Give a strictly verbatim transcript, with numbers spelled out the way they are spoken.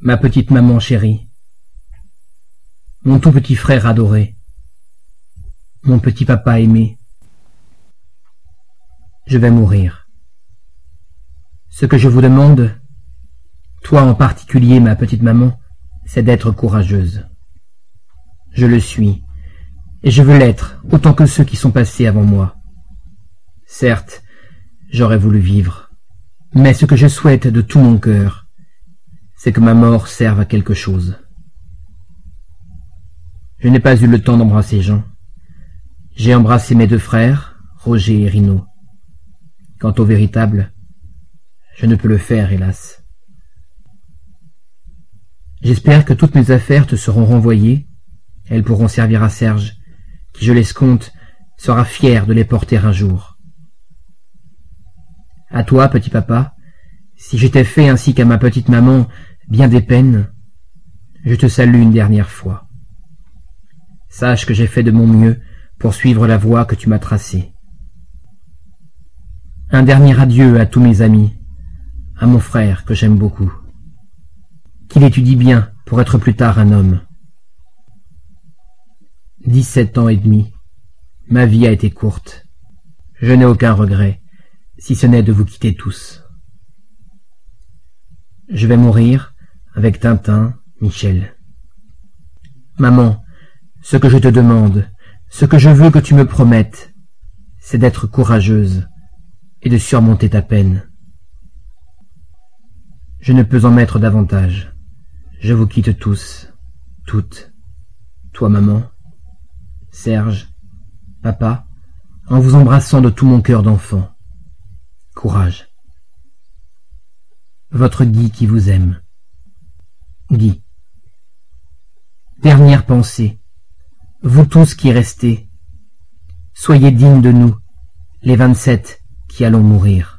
Ma petite maman chérie, mon tout petit frère adoré, mon petit papa aimé, je vais mourir. Ce que je vous demande, toi en particulier ma petite maman, c'est d'être courageuse. Je le suis, et je veux l'être autant que ceux qui sont passés avant moi. Certes, j'aurais voulu vivre, mais ce que je souhaite de tout mon cœur, c'est que ma mort serve à quelque chose. Je n'ai pas eu le temps d'embrasser Jean. J'ai embrassé mes deux frères, Roger et Rino. Quant au véritable, je ne peux le faire, hélas. J'espère que toutes mes affaires te seront renvoyées. Elles pourront servir à Serge, qui, je l'escompte, sera fier de les porter un jour. À toi, petit papa, si je t'ai fait ainsi qu'à ma petite maman bien des peines, je te salue une dernière fois. Sache que j'ai fait de mon mieux pour suivre la voie que tu m'as tracée. Un dernier adieu à tous mes amis, à mon frère que j'aime beaucoup. Qu'il étudie bien pour être plus tard un homme. Dix-sept ans et demi, ma vie a été courte. Je n'ai aucun regret, si ce n'est de vous quitter tous. Je vais mourir avec Tintin, Michel. Maman, ce que je te demande, ce que je veux que tu me promettes, c'est d'être courageuse et de surmonter ta peine. Je ne peux en mettre davantage. Je vous quitte tous, toutes, toi maman, Serge, papa, en vous embrassant de tout mon cœur d'enfant. Courage. Votre Guy qui vous aime. Guy. Dernière pensée. Vous tous qui restez, soyez dignes de nous, les vingt-sept qui allons mourir.